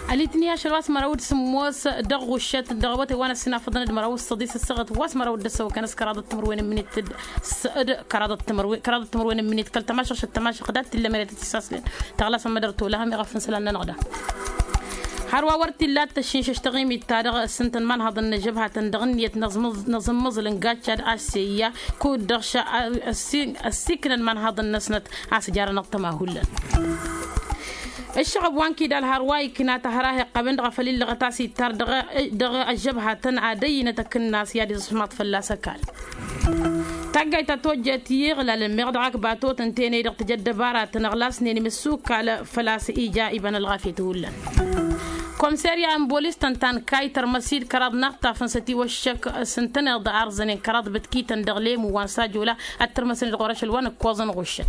الاتنيا شلوات مراود سموس دغ وشت دغوت وانا سنا فضنا مراود صديس الصغت واس مراود دسو كان كراد التمروين من كراد التمروين من كل تماشى شت تماشى قدات الا مريت تساسلين تغلا سمدرتو لها مغفن سلنا نغدا حروا ورتي لا تشيش اشتغيمي التاريخ سنتن من هذا النجبها تندغنية نظم مزل قاتشاد آسيا كود دغشا السكن من هذا النسنت عسجار نقطة هولا الشعب وانكي دال هرواي كنا تهراه قبل غفل اللي غتاسي تار دغ الجبهة تنعادي نتك الناس يادي صمات فلاسة كال تاقاي تتوجه تيغلا للمغد عقباتو تنتيني دغ تجد بارات تنغلاس نيني مسوك على فلاس إيجا إبان الغافية هولا كومساريا ام بوليس تنتان كايتر مسير كراد نقطة فنستي وشك سنتنا ضعار زنين كراد بتكي تندغليم وانساجولا الترمسن الغرش الوان كوزن غشت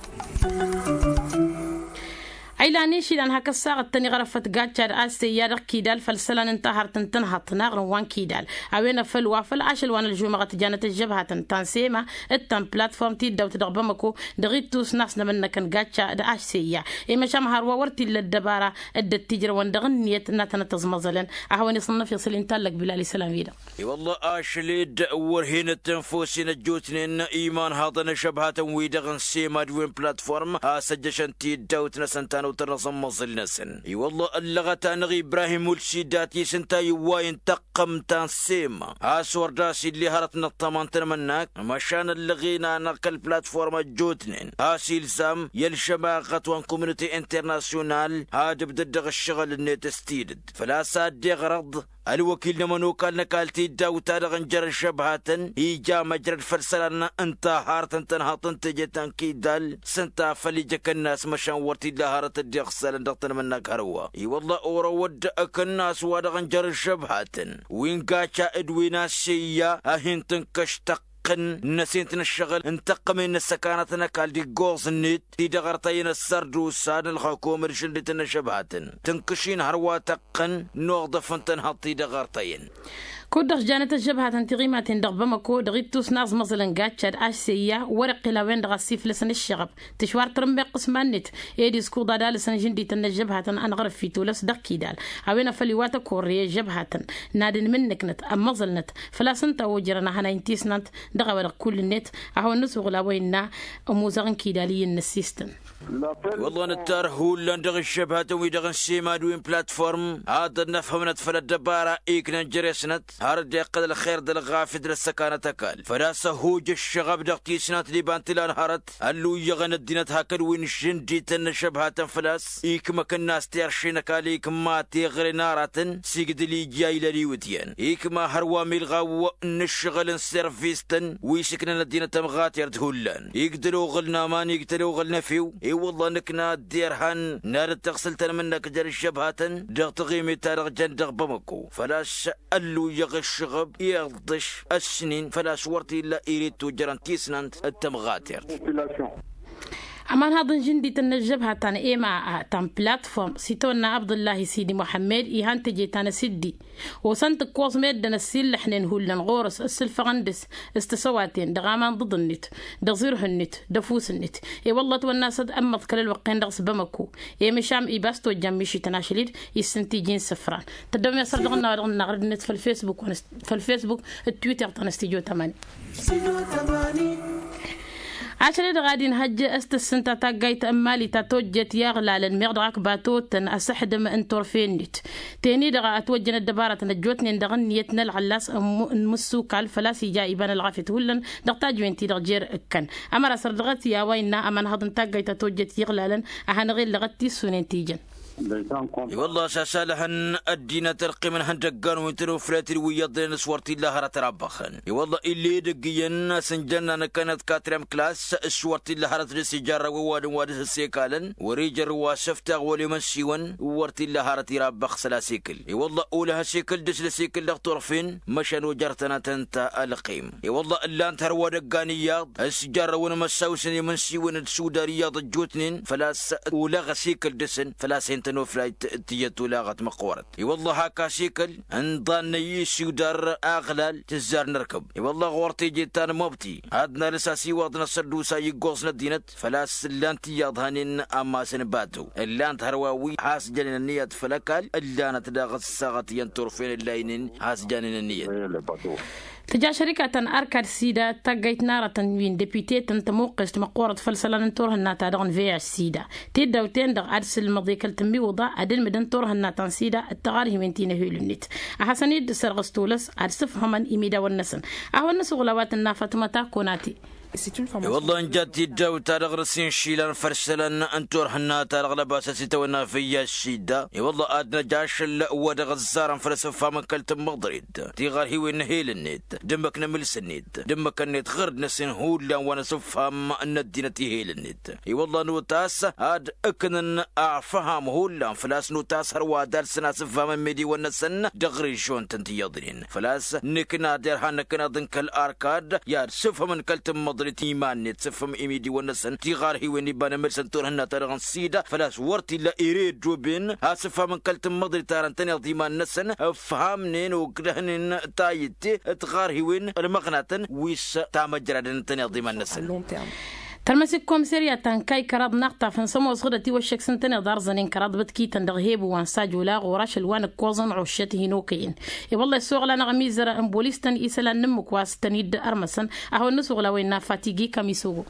عيلانيشي لان هكا الساعة التاني غرفت قاتشار آسيا كيدال فالسلان انتهر تنهط ناغر وان كيدال اوينا فالوافل عاشل وان الجمعة تجانة الجبهة تنسيما التن بلاتفورم تيدا وتدغبمكو دغيتوس ناسنا منكن قاتشار آسيا اما شامهار وورتي للدبارة ادت تجر وان دغنية ناتنا تزمزلن اهواني صنف يصل انتالك بلالي سلام فيدا والله اشليد ورهين التنفوسين الجوتنين ايمان هذا شبهة ويدغن سيما دوين بلاتفورم سجشن تيدا وتنسنتان وترصم مصل نسن والله اللغة نغي إبراهيم والشيداتي سنتا يواين تقم تنسيما هاسور داسي اللي هرتنا الطمان تنمناك مشان اللغينا نقل بلاتفورم الجوتنين هاسي لسام يلشماقة وان كوميونيتي انترناسيونال هاد بددغ الشغل النت ستيدد فلا ساد غرض الوكيل نمنو قال نكالتي داو تارغن جر شبهاتن إيجا مجرى الفرسلان انتا هارتن تنهاطن تجتن كيدال سنتا فليجك الناس مشان ورتي لهارت الديخسال دغتن منك هروا والله أورا ودأك الناس وادغن جر شبهاتن وين قاچا ادوينا سيا اهنتن كشتق نسيتنا الشغل انتقمين السكانتنا قال دي قوص النت دي دغرتين السرد والساد الحكومة رشلتنا شبهاتن تنكشين هروا تقن نوغضف تنهطي دغرتين كودخ جانت الجبهة تنتغيمة دغبمكو دغيتوس ناس مزلن قاتشاد آسيا ورق لوين دغسيف لسن الشغب تشوار ترمبي قسمان نت ايدي سكو دادا لسن جندي تن الجبهة انغرف في تولس دقي دال اوينا فليواتا كوريا جبهة نادن منك نت ام مزل نت فلا سنتا وجرنا هنا انتيس نت دغا كل النت اهو النسو غلاوينا اموزغن كيداليين السيستم والله نتار هولا ندغ الشبهة ويدغن سيما دوين بلاتفورم هذا نفهم نتفل الدبارة ايكنا جريسنت هارد يقد الخير دل غافد للسكانة تكال فلا سهوج الشغب دغتي سنات اللي بانتلان هارت اللو يغن الدينات هاكل وين جندي تن شبهة فلاس ايك مك الناس تيرشينك عليك ما تيغري نارة سيقد لي جاي لليوتيان ايك ما هروامي الغاو نشغل سيرفيستن ويسكنا الدينة مغاتير تهولان يقدروا غلنا مان يقدروا غلنا فيو اي والله نكنا ديرهن نار تغسلتن منك جر الشبهاتن دغ تغيمي تارغ جندغ بمكو فلا سألو يغ الشغب يغضش السنين فلا صورتي إلا إيريد جرانتيسنانت التمغاتر أمان هذا جندي تنجبها تان إيما تان بلاتفورم سيتونا عبد الله سيدي محمد إيهان تجي تان سيدي وسنت كوز ميدنا السيل لحنين هولن غورس السلفغندس استسواتين دغامان ضد النت دغزيره النت دفوس النت إي والله والناس أمض كل الوقين دغس بمكو إي مشام إيباستو جميشي تناشليد يسنتيجين سفران تدوم يصر دغنا غرد النت في الفيسبوك التويتر تنستيجو تماني عشان غادي نهج استسنتا تاقايت امالي تاتوجت يغلى للمغدعك باتوتن اسحدم انتور فينيت تاني دغا اتوجن الدبارة نجوتني دغنيتنا العلاس مسوك الفلاسي جايبان الغافة هولن دغتاج وينتي دغجير اكن اما راسر دغتي يا وينا اما نهضن تاقايت تاتوجت يغلى لن اهان غير لغتي سونين تيجن والله ساسالهن الدين ترقي من هندقان وينترو فلاتي ويضين سورتي الله رتربخن والله اللي دقينا سنجنا نكانت كاتريم كلاس سورتي الله رترسجارة وواد السيكالن وريجر واسفتا ولي منسيون ورتي الله رتربخ سلاسيكل والله اولها سيكل دس لسيكل دكتور فين مشان وجرتنا تنتا القيم والله الا انت هو دقانيات السجارة ونمساوسني منسيون السوداريات الجوتنين فلا ولا غسيكل دسن فلا سنت تنوفلايت تيتو لاغت مقورت والله هاكا شيكل انضان يشي دار اغلال تزار نركب والله غورتي جيتان موبتي عدنا لساسي وضنا سردوسا يقوصنا دينت فلاس اللانتي يضهنين اما سنباتو اللانت هرواوي حاس جانين النية فلكال اللانت داغت الساغت ينطرفين اللاينين حاس جانين النية تجا شركة أركاد سيدا تجيت نارة وين ديبيتي تنتموقش مقورة فلسلان تورها الناتا دغن فيع السيدا تيدا وتندغ أرسل المضي كالتنبي وضع أدل مدن تورها الناتا سيدا التغاري من تينا هيل النت أحسنيد سرغستولس أرسفهم من إميدا والنسن أهو الناس غلوات النافة متا كوناتي والله ان جات يداو تارغ رسين شيلان فرسلان انتور حنا تارغ لباسا سيتونا في الشيدا والله ادنا جاش ود غزارا فلسفه من كلت مغدريد تي غار هي نهيل النيت دمك نمل سنيت دمك النيت غرد نسن هولا وانا سفهم ان الدين تهيل النيت والله نوتاس اد اكن افهم هولا فلاس نوتاس هروا دار سنا سفهم ميدي ونسن دغري شون تنتي يضرين فلاس نكنا دير هنكنا ضنك الاركاد يا سفهم من كلت درتي مان تفهم إميدي ونسن تيغار هي وين يبان مرسن تورهنا ترغن سيدا فلاس ورتي لا إيريد جوبين هاسفها من كلت مضري تارن تاني ضيمان نسن فهمنين وقرهنين تايتي تغار هي وين المغناتن ويس تامجرادن تاني ضيمان نسن ترمسك كومسيريا تنكاي كراد نقطة فنسمو صغدتي وشك سنتين دار زنين كراد بتكي تندغهيب وانساج ولا غوراش الوان كوزن عشته نوكين والله السوق لنا غميزر امبوليستن إسلا نمك واستن يد أرمسن أهو النسوغ لوين فاتيجي كميسوغو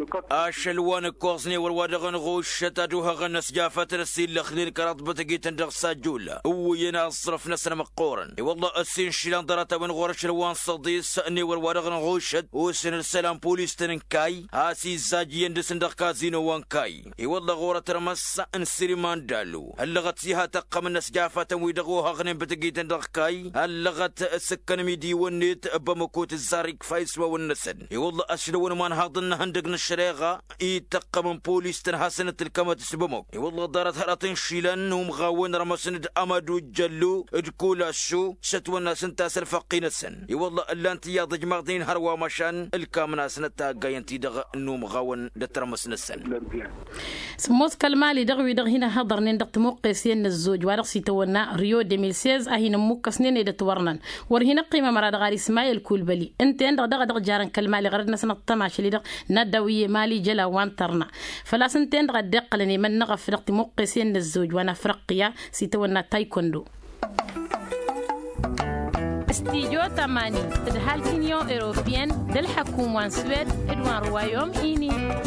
الوان كوزني والوادغن غوشتا دوها غنس جافات السيل لخنين كراد بتكي تندغ ساجولا هو ينصرف نسنا مقورن والله السين شيلان درتا من غوراش الوان صديس اني والوادغن غوشت وسن السلام بوليستن كاي هاسي زاجين دسندق كازينو وانكاي والله غورة ترمس انسريمان دالو اللغت سيها تقى من نسجافة ويدغوها غنم بتقيت اندقكاي اللغت السكن ميدي ونيت بمكوت الزاريك فايسوا والنسن والله اشلون مان هاضن هندقنا الشريغة تقى من بوليس تنحسنة الكامة تسبمك والله دارت هراتين شيلان هم غاون رمسند امدو جلو ادكولا شو شتونا سنتاس الفقين السن والله اللي انت يا ضج مغدين هروا مشان الكامنا سنتا قاين تيدغ النوم غاون دترمس نسن سموس كالمالي دغوي دغ هنا هضر ندق موقس ين الزوج ورقسي تونا ريو 2016 اهينا موكس نين دتورنن ورهنا قيمه مراد غاري اسماعيل كولبلي انت دغ جارن كالمالي غردنا سنه طماش لي دغ ندوي مالي جلا وانترنا فلا سنتين دغ دقلني من نغف دق موقس ين الزوج وانا فرقيا سيتونا تايكوندو استيجو تماني تدهال كينيو إيروبيان دل حكومة سويد إدوان روايوم إيني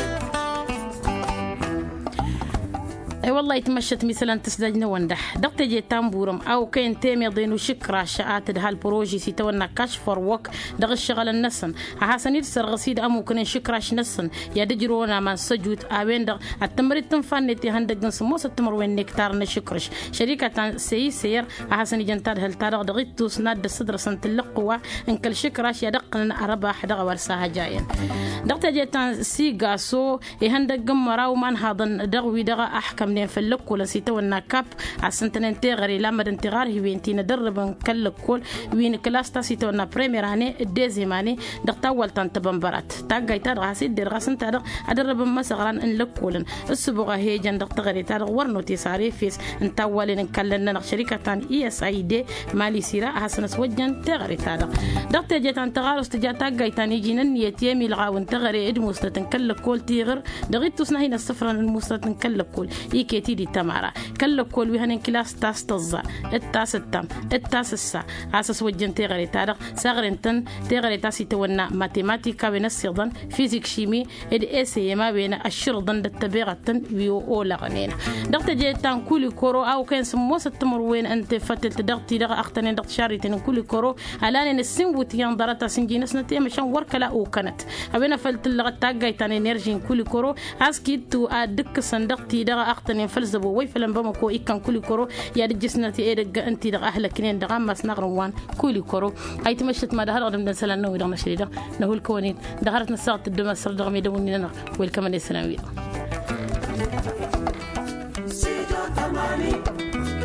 اي والله يتمشت مثلا تسدجنا وندح دقت جي تامبورم او كاين تيمي ضينو شكرا شاات ده البروجي سيتونا كاش فور ووك دغ الشغل النسن حسن يدسر غسيد امو كن شكراش نسن يا دجرونا من سجود اوين دغ التمريد تنفنتي هندق نسموس التمر وين نكتار نشكرش شركه سير حسن جنتاد هل تارغ دغيتو سناد الصدر سنت اللقوا ان كل شكراش يدقنا ارباح دغ ورساها جاين دقت جي تان سيغاسو هندق مراو من هذا دغوي دغ احكم في اللق ولا سيتونا كاب عسنتن تغري لما انتغار هي وينتي ندرب كل كل وين كلاس تا سيتونا بريمير اني ديزيماني دقت اول تنتبمبرات تاغاي تا غاسيد دير غاسنت ادرب مسغران ان لكولن السبوغه هي جن دقت غري تا ورنو تيساري فيس انت اول نكلنا شركه تان اي اس اي دي مالي سيرا حسن سوجن تغري تا دقت جت انتغار استجا تاغاي تاني جنن يتيمي الغاون تغري ادموستن كل كل تيغر دغيت تسنهين السفر المستن كل كل كيتي دي تمارا كل كل وهن كلاس تاس تزا التاس التم التاس السا اساس وجن تغري تاريخ سغرنتن تغري تاسي تونا ماتيماتيكا ونسيضن فيزيك شيمي اد اسي ما بين الشرطن دتبيغتن ويو اولا غنينا دقت جيتان كل كورو او كان سموس التمر وين انت فتلت دقتي دغ اختن دقت شاريتن كل كورو الان السنبوت ينضرت سنجينس نتي مشان وركلا او كانت ابينا فلت لغت تاغايتان انرجي كل كورو اسكيتو ادك صندقتي دغ اختن فلزبو وي فلم بمكو إكان كل كورو يا رجسنتي إيرج أنتي دغ أهلك كنين دغ مس نغروان كل كورو هاي تمشت ما دهر غدم دنسلا نو دغ نشري دغ نهول كونين دهرت نساط الدم سر دغ ميدوني لنا ويلكم السلام